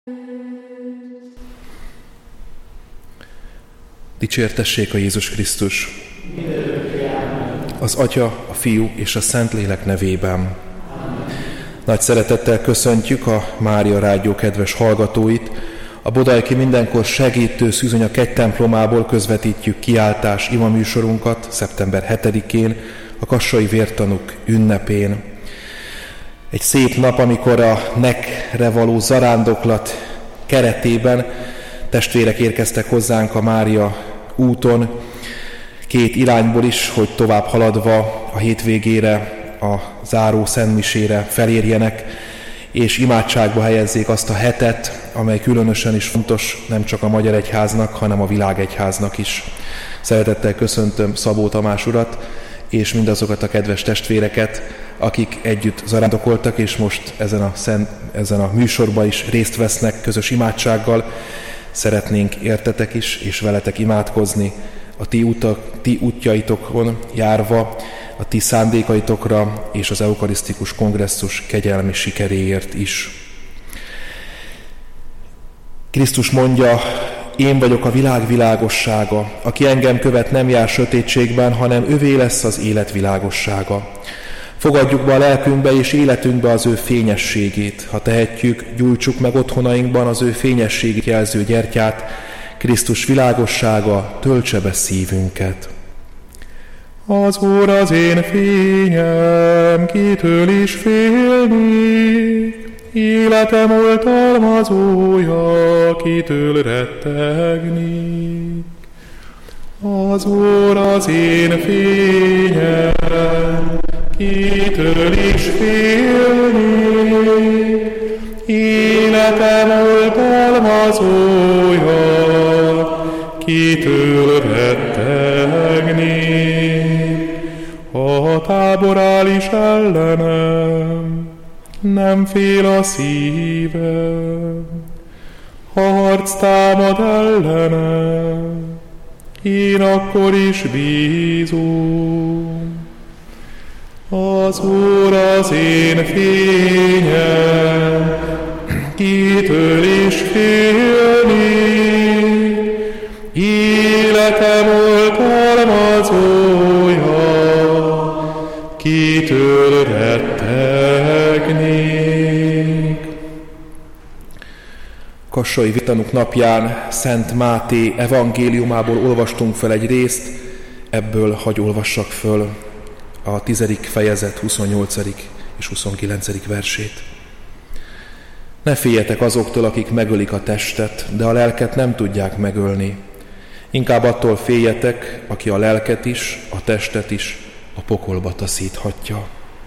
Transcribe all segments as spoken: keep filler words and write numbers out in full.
Dicsértessék a Jézus Krisztus! Az Atya, a Fiú és a Szentlélek nevében. Nagy szeretettel köszöntjük a Mária Rádió kedves hallgatóit. A Bodajki Mindenkor Segítő Szűzanya kegytemplomából közvetítjük kiáltás ima műsorunkat szeptember hetedikén, a kassai vértanúk ünnepén. Egy szép nap, amikor a nekre való zarándoklat keretében testvérek érkeztek hozzánk a Mária úton, két irányból is, hogy tovább haladva a hétvégére, a záró szentmisére felérjenek, és imádságba helyezzék azt a hetet, amely különösen is fontos nem csak a Magyar Egyháznak, hanem a világegyháznak is. Szeretettel köszöntöm Szabó Tamás urat, és mindazokat a kedves testvéreket, akik együtt zarándokoltak, és most ezen a, szent, ezen a műsorban is részt vesznek közös imádsággal. Szeretnénk értetek is, és veletek imádkozni a ti, utak, ti útjaitokon járva, a ti szándékaitokra és az eukarisztikus kongresszus kegyelmi sikeréért is. Krisztus mondja, én vagyok a világ világossága, aki engem követ, nem jár sötétségben, hanem övé lesz az élet világossága. Fogadjuk be a lelkünkbe és életünkbe az ő fényességét. Ha tehetjük, gyújtsuk meg otthonainkban az ő fényességét jelző gyertyát, Krisztus világossága töltse be szívünket. Az Úr az én fényem, kitől is félnék, életem oltalmazója, kitől rettegnék. Az Úr az én fényem, kitől is félnék, életem oltalmazója, kitől rettegnék. Ha tábor áll is ellenem, nem fél a szívem. Ha harc támad ellenem, én akkor is bízom. Az Úr az én fényem, kitől is félnék, életem oltalmazója, kitől rettegnék. Kassai Vértanúk napján Szent Máté evangéliumából olvastunk fel egy részt, ebből hagy olvassak föl a tizedik fejezet huszonnyolcadik és huszonkilencedik versét. Ne féljetek azoktól, akik megölik a testet, de a lelket nem tudják megölni. Inkább attól féljetek, aki a lelket is, a testet is a pokolba taszíthatja.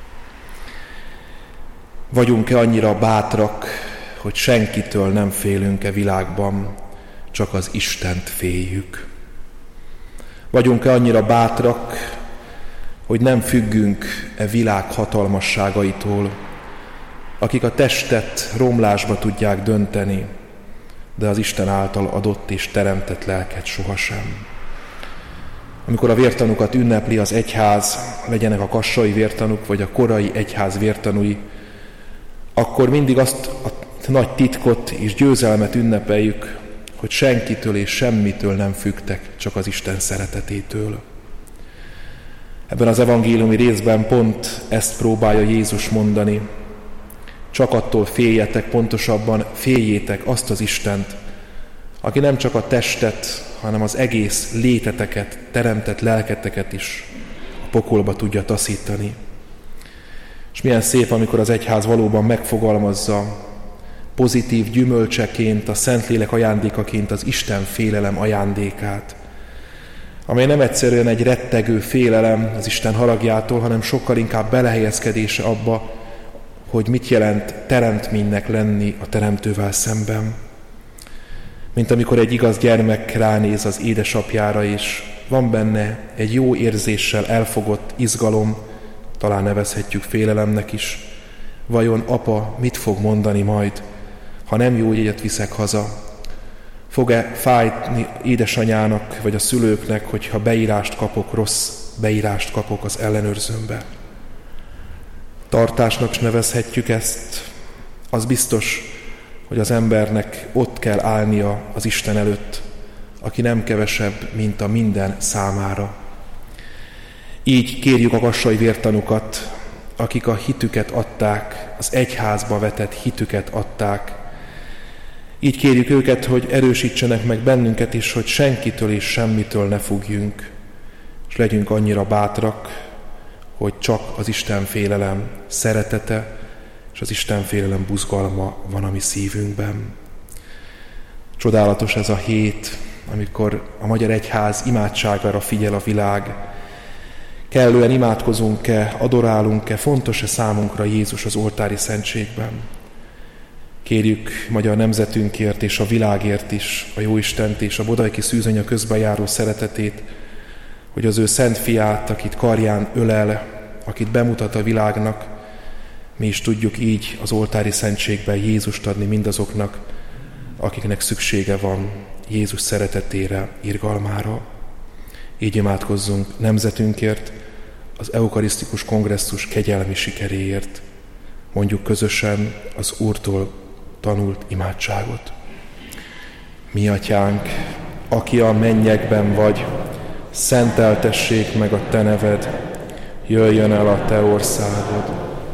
Vagyunk-e annyira bátrak, hogy senkitől nem félünk e világban, csak az Istent féljük? Vagyunk-e annyira bátrak, hogy nem függünk e világ hatalmasságaitól, akik a testet romlásba tudják dönteni, de az Isten által adott és teremtett lelket sohasem. Amikor a vértanúkat ünnepli az egyház, legyenek a kassai vértanúk, vagy a korai egyház vértanúi, akkor mindig azt a nagy titkot és győzelmet ünnepeljük, hogy senkitől és semmitől nem függtek, csak az Isten szeretetétől. Ebben az evangéliumi részben pont ezt próbálja Jézus mondani. Csak attól féljetek, pontosabban féljétek azt az Istent, aki nem csak a testet, hanem az egész léteteket, teremtett lelketeket is a pokolba tudja taszítani. És milyen szép, amikor az egyház valóban megfogalmazza pozitív gyümölcseként, a Szentlélek ajándékaként az Isten félelem ajándékát, amely nem egyszerűen egy rettegő félelem az Isten haragjától, hanem sokkal inkább belehelyezkedése abba, hogy mit jelent teremtménynek lenni a Teremtővel szemben. Mint amikor egy igaz gyermek ránéz az édesapjára, és van benne egy jó érzéssel elfogott izgalom, talán nevezhetjük félelemnek is. Vajon apa mit fog mondani majd, ha nem jó jegyet viszek haza? Fog-e fájni édesanyának vagy a szülőknek, hogyha beírást kapok, rossz beírást kapok az ellenőrzőmbe? Tartásnak is nevezhetjük ezt. Az biztos, hogy az embernek ott kell állnia az Isten előtt, aki nem kevesebb, mint a minden számára. Így kérjük a kassai vértanukat, akik a hitüket adták, az egyházba vetett hitüket adták. Így kérjük őket, hogy erősítsenek meg bennünket is, hogy senkitől és semmitől ne függjünk, és legyünk annyira bátrak, hogy csak az Isten félelem szeretete és az Isten félelem buzgalma van a mi szívünkben. Csodálatos ez a hét, amikor a magyar egyház imádságára figyel a világ. Kellően imádkozunk-e, adorálunk-e, fontos-e számunkra Jézus az oltári szentségben? Kérjük magyar nemzetünkért és a világért is a Jóistent és a Bodajki Szűzanya közben járó szeretetét, hogy az ő szent fiát, akit karján ölel, akit bemutat a világnak, mi is tudjuk így az oltári szentségben Jézust adni mindazoknak, akiknek szüksége van Jézus szeretetére, irgalmára. Így imádkozzunk nemzetünkért, az eukarisztikus kongresszus kegyelmi sikeréért. Mondjuk közösen az Úrtól tanult imádságot. Mi atyánk, aki a mennyekben vagy, szenteltessék meg a te neved, jöjjön el a te országod,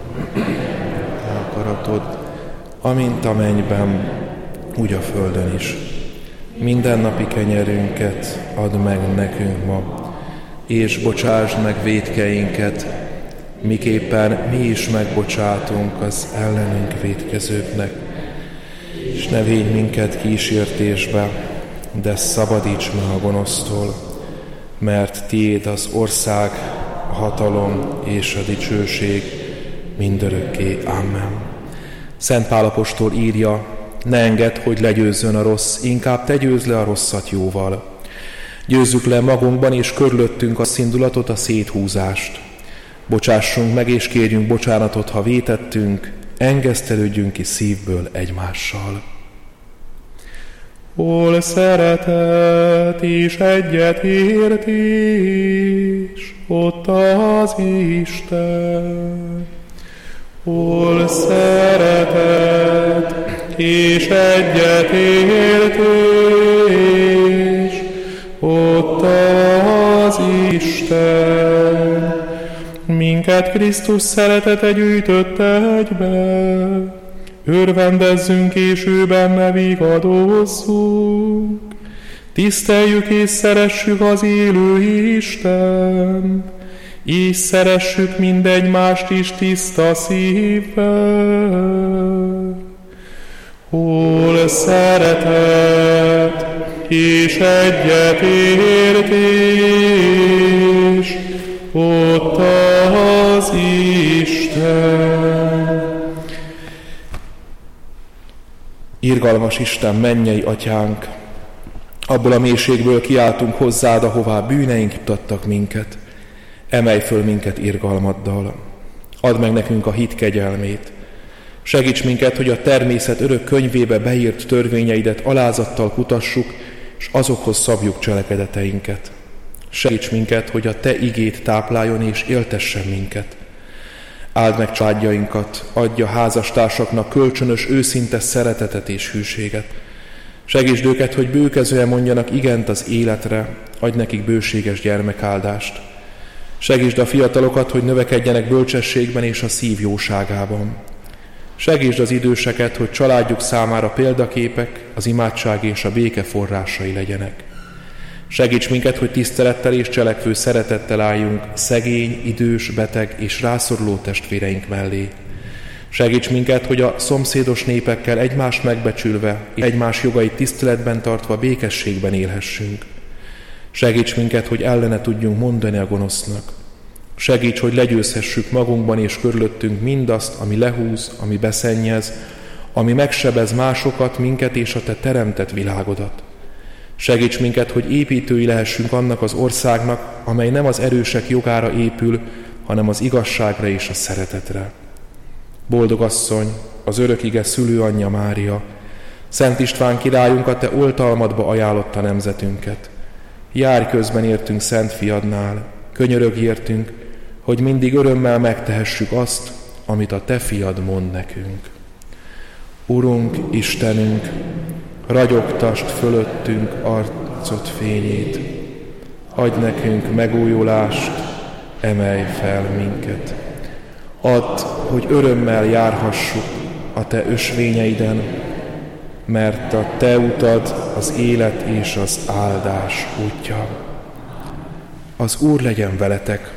te akaratod, amint a mennyben, úgy a földön is. Mindennapi kenyerünket add meg nekünk ma, és bocsásd meg vétkeinket, miképpen mi is megbocsátunk az ellenünk vétkezőknek. És ne védj minket kísértésbe, de szabadíts meg a gonosztól, mert tiéd az ország, a hatalom és a dicsőség mindörökké. Amen. Szent Pál apostol írja, ne engedd, hogy legyőzzön a rossz, inkább te győzd le a rosszat jóval. Győzzük le magunkban és körülöttünk a szindulatot, a széthúzást. Bocsássunk meg és kérjünk bocsánatot, ha vétettünk, engesztelődjünk ki szívből egymással. Hol szeretet és egyetértés, ott az Isten. Hol szeretet és egyetértés, ott az Isten. Minket Krisztus szeretete gyűjtött egybe, örvendezzünk és ő benne vigadozzunk. Tiszteljük és szeressük az élő Istent, így szeressük mindegymást is tiszta szívvel. Hol szeretet és egyetértés, ott az Isten. Irgalmas Isten, mennyei atyánk, abból a mélységből kiáltunk hozzád, ahová bűneink jutattak minket. Emelj föl minket irgalmaddal. Add meg nekünk a hit kegyelmét. Segíts minket, hogy a természet örök könyvébe beírt törvényeidet alázattal kutassuk, és azokhoz szabjuk cselekedeteinket. Segíts minket, hogy a te igét tápláljon és éltessen minket. Áld meg családjainkat, adj a házastársaknak kölcsönös, őszinte szeretetet és hűséget. Segítsd őket, hogy bőkezően mondjanak igent az életre, adj nekik bőséges gyermekáldást. Segítsd a fiatalokat, hogy növekedjenek bölcsességben és a szív jóságában. Segítsd az időseket, hogy családjuk számára példaképek, az imádság és a béke forrásai legyenek. Segíts minket, hogy tisztelettel és cselekvő szeretettel álljunk szegény, idős, beteg és rászoruló testvéreink mellé. Segíts minket, hogy a szomszédos népekkel egymást megbecsülve, egymás jogait tiszteletben tartva békességben élhessünk. Segíts minket, hogy ellene tudjunk mondani a gonosznak. Segíts, hogy legyőzhessük magunkban és körülöttünk mindazt, ami lehúz, ami beszennyez, ami megsebez másokat, minket és a te teremtett világodat. Segíts minket, hogy építői lehessünk annak az országnak, amely nem az erősek jogára épül, hanem az igazságra és a szeretetre. Boldog asszony, az örök ige szülőanyja Mária, Szent István királyunk, a te oltalmadba ajánlotta nemzetünket. Járj közben értünk Szent Fiadnál, könyörögj értünk, hogy mindig örömmel megtehessük azt, amit a te fiad mond nekünk. Urunk, Istenünk, ragyogtasd fölöttünk arcod fényét, adj nekünk megújulást, emelj fel minket. Add, hogy örömmel járhassuk a Te ösvényeiden, mert a Te utad az élet és az áldás útja. Az Úr legyen veletek!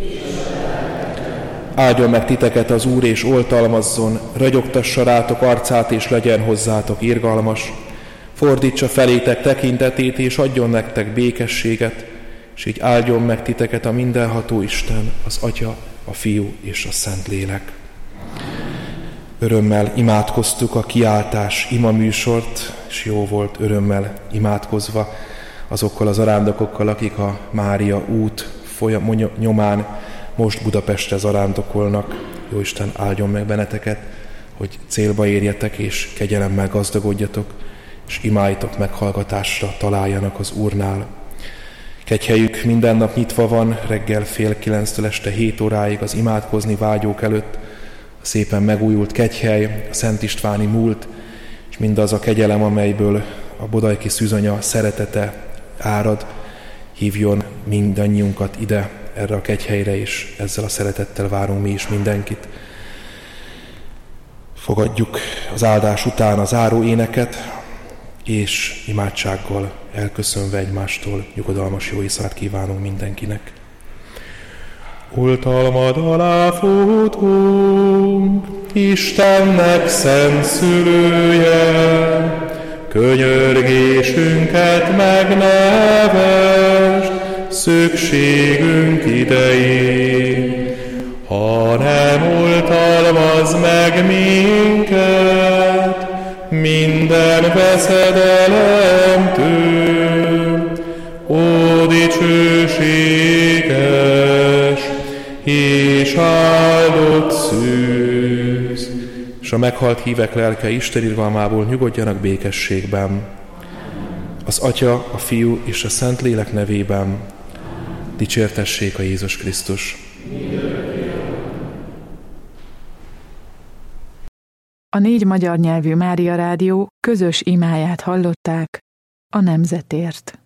Áldjon meg titeket az Úr, és oltalmazzon, ragyogtassa rátok arcát, és legyen hozzátok irgalmas, fordítsa felétek tekintetét, és adjon nektek békességet, és így áldjon meg titeket a mindenható Isten, az Atya, a Fiú és a Szentlélek. Örömmel imádkoztuk a kiáltás ima műsort, és jó volt örömmel imádkozva azokkal az arándokokkal, akik a Mária út folyam, nyomán most Budapestre zarándokolnak. Jóisten áldjon meg benneteket, hogy célba érjetek, és kegyelemmel gazdagodjatok, és imáitok meghallgatásra találjanak az Úrnál. Kegyhelyük minden nap nyitva van, reggel fél kilenctől este hét óráig az imádkozni vágyók előtt, a szépen megújult kegyhely, a Szent Istváni múlt, és mindaz a kegyelem, amelyből a bodajki szűzanya szeretete árad, hívjon mindannyiunkat ide, erre a kegyhelyre, és ezzel a szeretettel várunk mi is mindenkit. Fogadjuk az áldás után a záró éneket, és imádsággal elköszönve egymástól nyugodalmas jó éjszakát kívánunk mindenkinek. Oltalmad alá futunk, Istennek szent szülője, könyörgésünket megnevesd szükségünk idején. Ha nem oltalmaz meg minket minden veszedelemtől, ó dicsőséges és áldott szűz! És a meghalt hívek lelke Isten irgalmából nyugodjanak békességben. Az Atya, a Fiú és a Szentlélek nevében dicsértessék a Jézus Krisztus. A négy magyar nyelvű Mária Rádió közös imáját hallották a nemzetért.